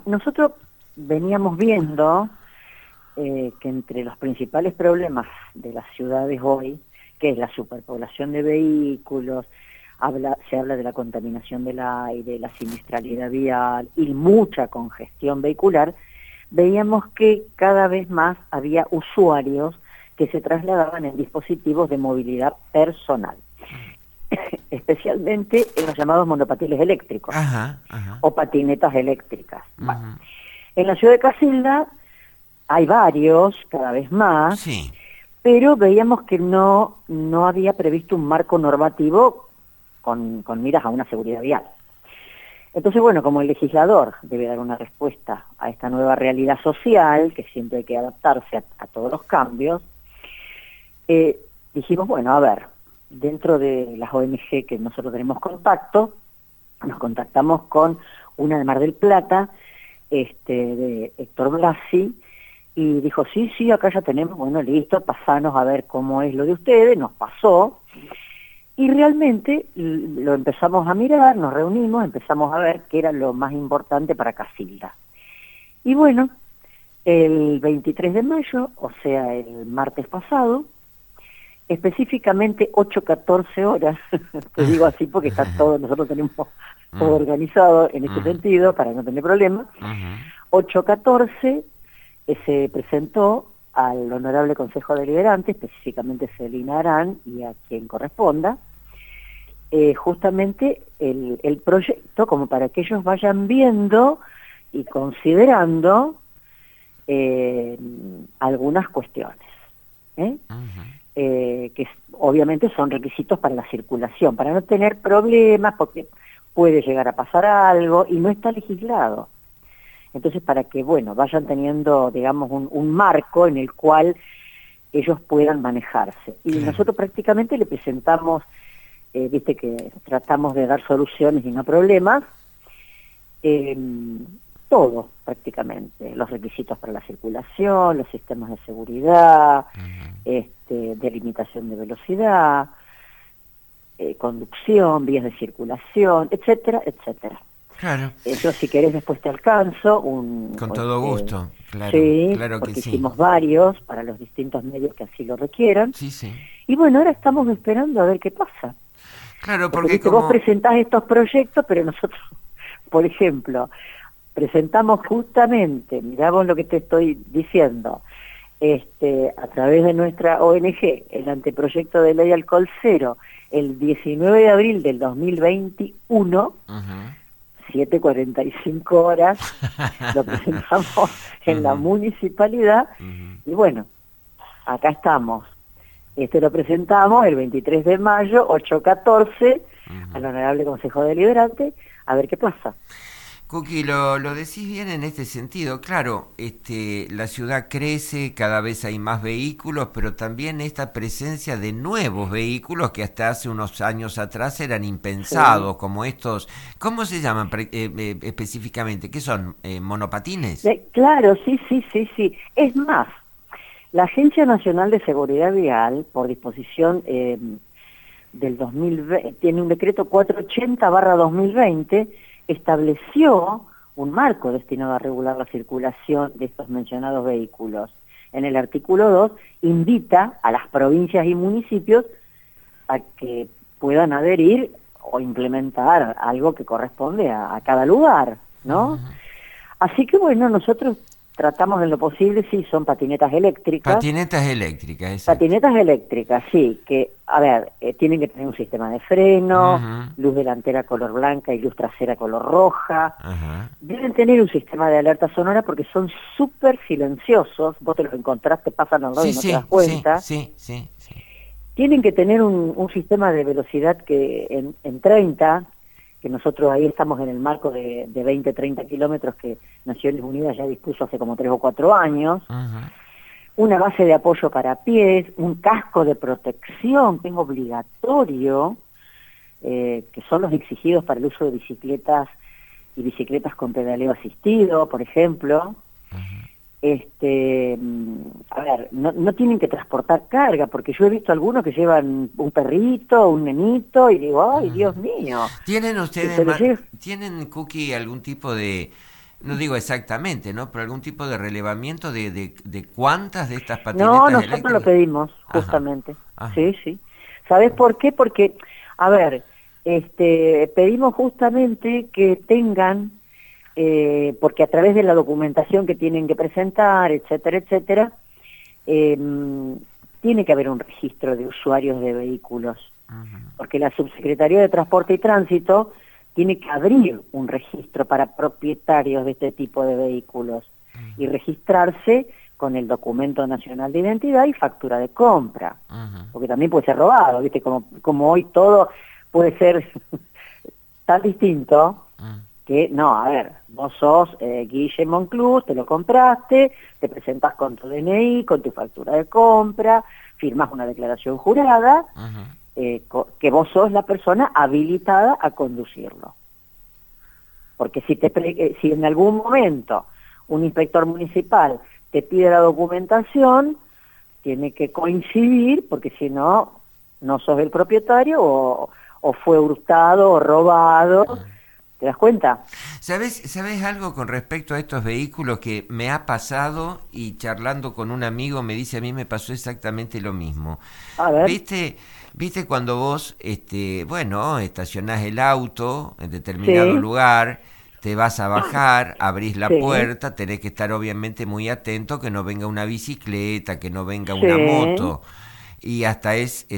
nosotros veníamos viendo que entre los principales problemas de las ciudades hoy, que es la superpoblación de vehículos, se habla de la contaminación del aire, la siniestralidad vial y mucha congestión vehicular, veíamos que cada vez más había usuarios que se trasladaban en dispositivos de movilidad personal, especialmente en los llamados monopatines eléctricos o patinetas eléctricas. Bueno, en la ciudad de Casilda hay varios, cada vez más, Sí. pero veíamos que no había previsto un marco normativo con miras a una seguridad vial. Entonces, bueno, como el legislador debe dar una respuesta a esta nueva realidad social, que siempre hay que adaptarse a todos los cambios, dijimos, bueno, a ver, dentro de las ONG que nosotros tenemos contacto, nos contactamos con una de Mar del Plata, de Héctor Blasi, y dijo, sí, acá ya tenemos, bueno, listo, pasanos a ver cómo es lo de ustedes, nos pasó, y realmente lo empezamos a mirar, nos reunimos, empezamos a ver qué era lo más importante para Casilda. Y bueno, el 23 de mayo, o sea, el martes pasado, específicamente 8:14 horas, te digo así porque está todo, nosotros tenemos todo organizado en este sentido para no tener problemas, 8:14 se presentó al Honorable Consejo Deliberante, específicamente Celina Arán y a quien corresponda, justamente el proyecto como para que ellos vayan viendo y considerando algunas cuestiones, que obviamente son requisitos para la circulación, para no tener problemas, porque puede llegar a pasar algo y no está legislado. Entonces, para que, bueno, vayan teniendo, digamos, un marco en el cual ellos puedan manejarse. Y nosotros prácticamente le presentamos, viste que tratamos de dar soluciones y no problemas, todo prácticamente, los requisitos para la circulación, los sistemas de seguridad, delimitación de velocidad, conducción, vías de circulación, etcétera, etcétera. Claro. Yo, si querés, después te alcanzo con todo gusto, claro. Sí, claro porque que sí. hicimos varios para los distintos medios que así lo requieran. Sí. Y bueno, ahora estamos esperando a ver qué pasa. Claro, porque vos presentás estos proyectos, pero nosotros, por ejemplo, presentamos justamente, mirá vos lo que te estoy diciendo, a través de nuestra ONG, el anteproyecto de ley alcohol cero, el 19 de abril del 2021, 7:45 horas, lo presentamos en la municipalidad, y bueno, acá estamos. Lo presentamos el 23 de mayo, 8:14, al Honorable Consejo Deliberante, a ver qué pasa. Cookie, lo decís bien en este sentido. Claro, la ciudad crece, cada vez hay más vehículos, pero también esta presencia de nuevos vehículos que hasta hace unos años atrás eran impensados, como estos, ¿cómo se llaman específicamente? ¿Qué son? ¿Monopatines? Claro, sí. Es más, la Agencia Nacional de Seguridad Vial, por disposición del 2020, tiene un decreto 480/2020, estableció un marco destinado a regular la circulación de estos mencionados vehículos. En el artículo 2 invita a las provincias y municipios a que puedan adherir o implementar algo que corresponde a cada lugar, ¿no? Así que bueno, nosotros tratamos en lo posible, sí, son patinetas eléctricas. Patinetas eléctricas, exacto. Patinetas eléctricas, sí, que, a ver, tienen que tener un sistema de freno, luz delantera color blanca y luz trasera color roja. Deben tener un sistema de alerta sonora porque son súper silenciosos. Vos te los encontrás, te pasan al lado y no te das cuenta. Sí. Tienen que tener un sistema de velocidad que en 30, que nosotros ahí estamos en el marco de 20-30 kilómetros que Naciones Unidas ya dispuso hace como 3 o 4 años, una base de apoyo para pies, un casco de protección que es obligatorio, que son los exigidos para el uso de bicicletas y bicicletas con pedaleo asistido, por ejemplo. A ver, no tienen que transportar carga, porque yo he visto algunos que llevan un perrito, un nenito, y digo, ¡ay, Dios mío! ¿Tienen ustedes, tienen, Cookie, algún tipo de no digo exactamente, ¿no? Pero algún tipo de relevamiento de cuántas de estas No, patinetas nosotros lo eléctricas. pedimos, Ajá, justamente. ajá. Sí, sí. ¿Sabes por qué? Porque, a ver, pedimos justamente que tengan, porque a través de la documentación que tienen que presentar, etcétera, etcétera, eh, tiene que haber un registro de usuarios de vehículos, Ujú, porque la Subsecretaría de Transporte y Tránsito tiene que abrir un registro para propietarios de este tipo de vehículos y registrarse con el documento nacional de identidad y factura de compra, ujú, porque también puede ser robado, ¿viste? Como hoy todo puede ser tan distinto ujú. que, no, a ver, vos sos Guille Monclús, te lo compraste, te presentás con tu DNI, con tu factura de compra, firmás una declaración jurada, Ujú. que vos sos la persona habilitada a conducirlo. Porque si en algún momento un inspector municipal te pide la documentación, tiene que coincidir, porque si no, no sos el propietario o fue hurtado o robado. ¿Te das cuenta? ¿Sabes algo con respecto a estos vehículos que me ha pasado y charlando con un amigo me dice a mí me pasó exactamente lo mismo? A ver, ¿Viste cuando vos, bueno, estacionás el auto en determinado sí, lugar, te vas a bajar, abrís la sí, puerta, tenés que estar obviamente muy atento que no venga una bicicleta, que no venga una sí, moto? Y hasta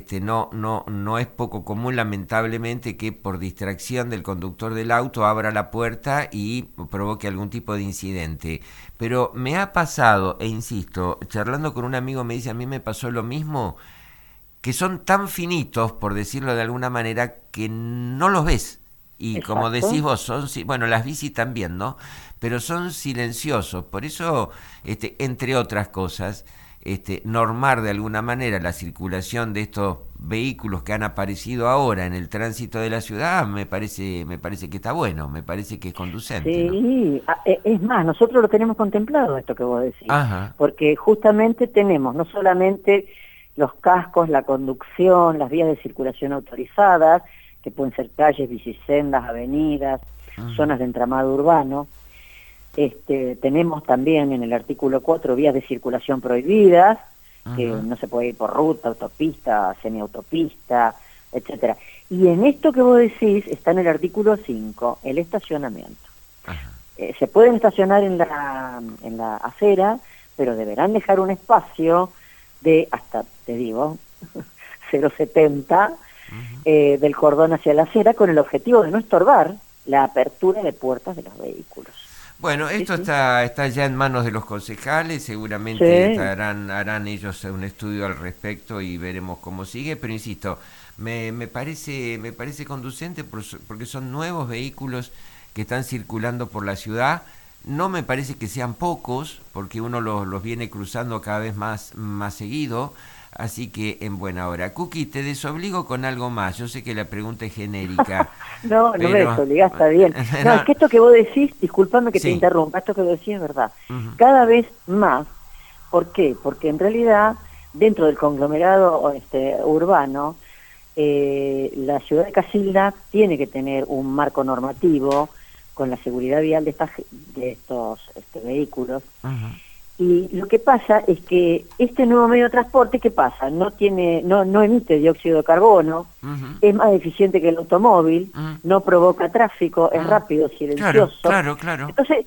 no es poco común lamentablemente que por distracción del conductor del auto abra la puerta y provoque algún tipo de incidente. Pero me ha pasado, e insisto, charlando con un amigo me dice a mí me pasó lo mismo, que son tan finitos, por decirlo de alguna manera, que no los ves. Y como decís exacto. vos, bueno, las bici también, ¿no? Pero son silenciosos. Por eso, entre otras cosas, normar de alguna manera la circulación de estos vehículos que han aparecido ahora en el tránsito de la ciudad me parece que está bueno, me parece que es conducente, ¿no? Sí, es más, nosotros lo tenemos contemplado esto que vos decís, Ajá. porque justamente tenemos no solamente los cascos, la conducción, las vías de circulación autorizadas, que pueden ser calles, bicisendas, avenidas, Ujú, zonas de entramado urbano. Tenemos también en el artículo 4 vías de circulación prohibidas, que ujú, no se puede ir por ruta, autopista, semiautopista, etcétera. Y en esto que vos decís está en el artículo 5, el estacionamiento. ajá. Se pueden estacionar en la acera, pero deberán dejar un espacio de hasta, te digo, 0,70 Ujú. del cordón hacia la acera con el objetivo de no estorbar la apertura de puertas de los vehículos. Bueno, Sí, esto sí. está ya en manos de los concejales, seguramente Sí, harán ellos un estudio al respecto y veremos cómo sigue, pero insisto, me parece conducente porque son nuevos vehículos que están circulando por la ciudad. No me parece que sean pocos, porque uno los viene cruzando cada vez más seguido, así que en buena hora. Cookie, te desobligo con algo más. Yo sé que la pregunta es genérica, no, no me pero... desobligás, está bien. No, es no, que esto que vos decís, discúlpame que te sí. interrumpa, esto que vos decís es verdad. Ujú, Cada vez más, ¿por qué? Porque en realidad, dentro del conglomerado urbano, la ciudad de Casilda tiene que tener un marco normativo con la seguridad vial de estos vehículos. ujú. Y lo que pasa es que este nuevo medio de transporte, ¿qué pasa? No emite dióxido de carbono, Ujú, es más eficiente que el automóvil, ujú, no provoca tráfico, es ujú. rápido, Claro, silencioso. claro, claro, Entonces,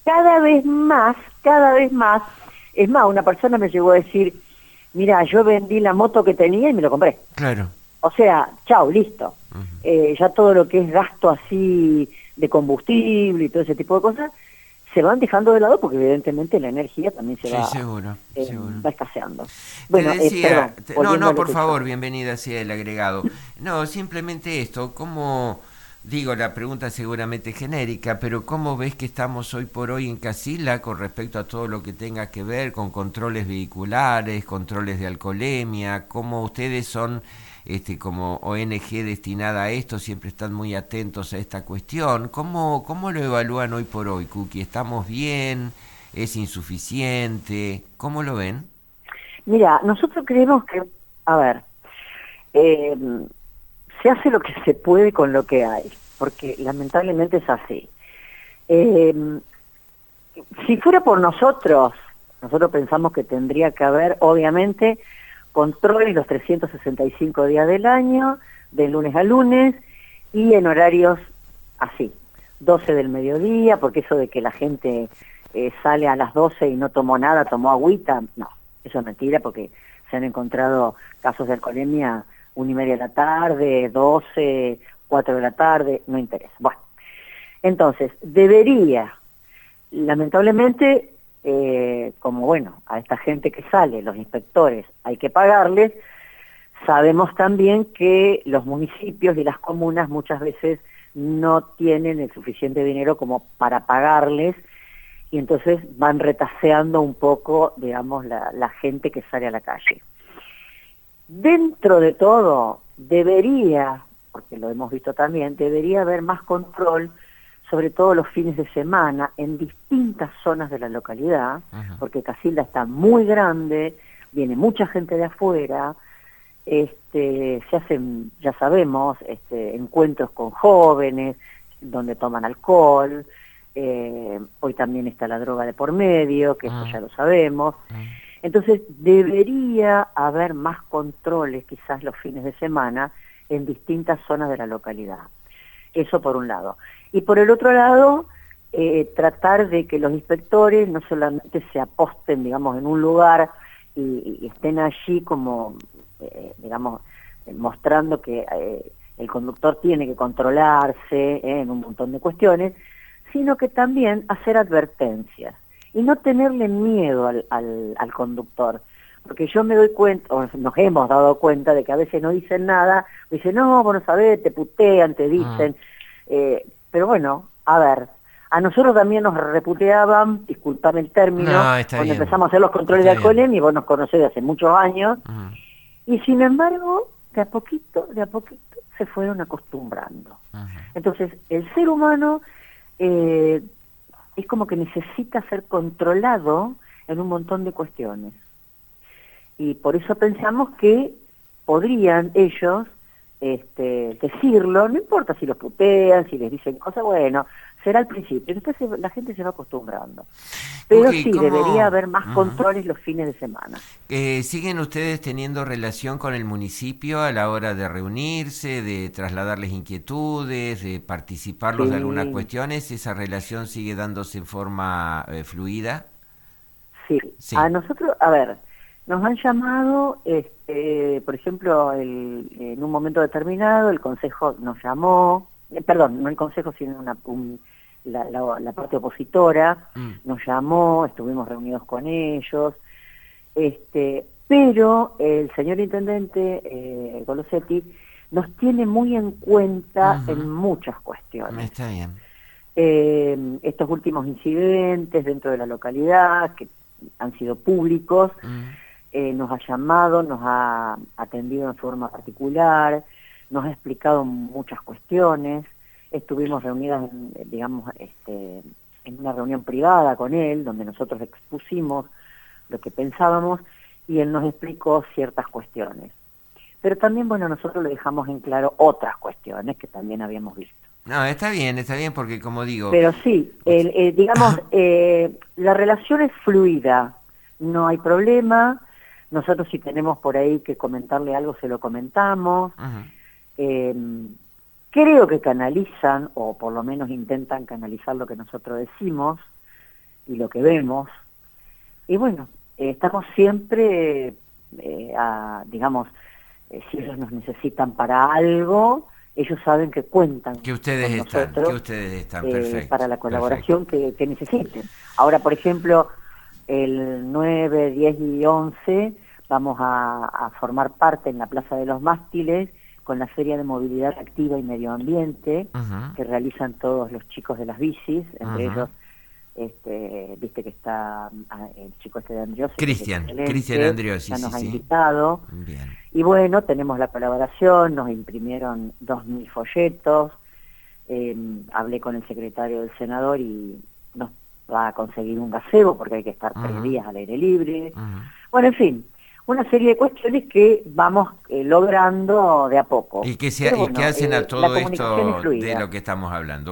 cada vez más, es más, una persona me llegó a decir, mira, yo vendí la moto que tenía y me lo compré. claro. O sea, chao, listo. Ujú. Ya todo lo que es gasto así de combustible y todo ese tipo de cosas se van dejando de lado porque evidentemente la energía también Sí, seguro, seguro. va escaseando. Te Bueno, decía, perdón, no, volviendo a no, lo por tuyo. favor, bienvenida sea el agregado. No, simplemente esto, ¿cómo, digo, la pregunta seguramente genérica, pero cómo ves que estamos hoy por hoy en Casilla con respecto a todo lo que tenga que ver con controles vehiculares, controles de alcoholemia, cómo ustedes son como ONG destinada a esto, siempre están muy atentos a esta cuestión? ¿Cómo lo evalúan hoy por hoy, Cookie? ¿Estamos bien? ¿Es insuficiente? ¿Cómo lo ven? Mira, nosotros creemos que, a ver, eh, se hace lo que se puede con lo que hay, porque lamentablemente es así. Eh, Si fuera por nosotros pensamos que tendría que haber, obviamente, controles los 365 días del año, de lunes a lunes, y en horarios así, 12 del mediodía, porque eso de que la gente sale a las 12 y no tomó nada, tomó agüita, no, eso es mentira, porque se han encontrado casos de alcoholemia 1:30 de la tarde, 12, 4 de la tarde, no interesa. Bueno, entonces, debería, lamentablemente, como bueno, a esta gente que sale, los inspectores, hay que pagarles, sabemos también que los municipios y las comunas muchas veces no tienen el suficiente dinero como para pagarles, y entonces van retaseando un poco, digamos, la gente que sale a la calle. Dentro de todo, debería, porque lo hemos visto también, debería haber más control, sobre todo los fines de semana, en distintas zonas de la localidad, porque Casilda está muy grande, viene mucha gente de afuera, se hacen, ya sabemos, encuentros con jóvenes, donde toman alcohol, hoy también está la droga de por medio, que eso ya lo sabemos. Entonces debería haber más controles quizás los fines de semana en distintas zonas de la localidad. Eso por un lado. Y por el otro lado, tratar de que los inspectores no solamente se aposten, digamos, en un lugar y estén allí como, digamos, mostrando que el conductor tiene que controlarse en un montón de cuestiones, sino que también hacer advertencias y no tenerle miedo al conductor. Porque yo me doy cuenta, o nos hemos dado cuenta de que a veces no dicen nada, dicen, no, vos no sabés, te putean, te dicen, pero bueno, a ver, a nosotros también nos reputeaban, disculpame el término, cuando empezamos a hacer los controles de alcoholemia, y vos nos conocés de hace muchos años, y sin embargo, de a poquito, se fueron acostumbrando. Entonces, el ser humano es como que necesita ser controlado en un montón de cuestiones. Y por eso pensamos que podrían ellos decirlo, no importa si los putean, si les dicen cosas, bueno, será al principio, después la gente se va acostumbrando. Pero sí, debería haber más controles los fines de semana. ¿Siguen ustedes teniendo relación con el municipio a la hora de reunirse, de trasladarles inquietudes, de participarlos de algunas cuestiones? ¿Esa relación sigue dándose en forma fluida? Sí, a nosotros, a ver, nos han llamado, por ejemplo, en un momento determinado el Consejo nos llamó, perdón, no el Consejo, sino la parte opositora, nos llamó, estuvimos reunidos con ellos, pero el señor Intendente Golosetti nos tiene muy en cuenta en muchas cuestiones. Está bien. Estos últimos incidentes dentro de la localidad, que han sido públicos, nos ha llamado, nos ha atendido en forma particular, nos ha explicado muchas cuestiones, estuvimos reunidas, digamos, en una reunión privada con él, donde nosotros expusimos lo que pensábamos, y él nos explicó ciertas cuestiones. Pero también, bueno, nosotros le dejamos en claro otras cuestiones que también habíamos visto. No, está bien, porque como digo... Pero sí, digamos, la relación es fluida, no hay problema. Nosotros si tenemos por ahí que comentarle algo, se lo comentamos. Creo que canalizan, o por lo menos intentan canalizar lo que nosotros decimos y lo que vemos. Y bueno, estamos siempre, digamos, si ellos nos necesitan para algo, ellos saben que cuentan que ustedes con están, nosotros, que ustedes están, perfecto, para la colaboración que necesiten. Ahora, por ejemplo, el 9, 10 y 11 vamos a formar parte en la Plaza de los Mástiles con la Feria de Movilidad Activa y Medio Ambiente que realizan todos los chicos de las bicis, entre ellos, viste que está el chico de Andriosi, Cristian Andriosi, ya nos ha invitado. Bien. Y bueno, tenemos la colaboración, nos imprimieron 2.000 folletos, hablé con el secretario del senador y nos va a conseguir un gazebo porque hay que estar 3 días al aire libre. Bueno, en fin, una serie de cuestiones que vamos logrando de a poco. Y que hacen a todo esto de lo que estamos hablando.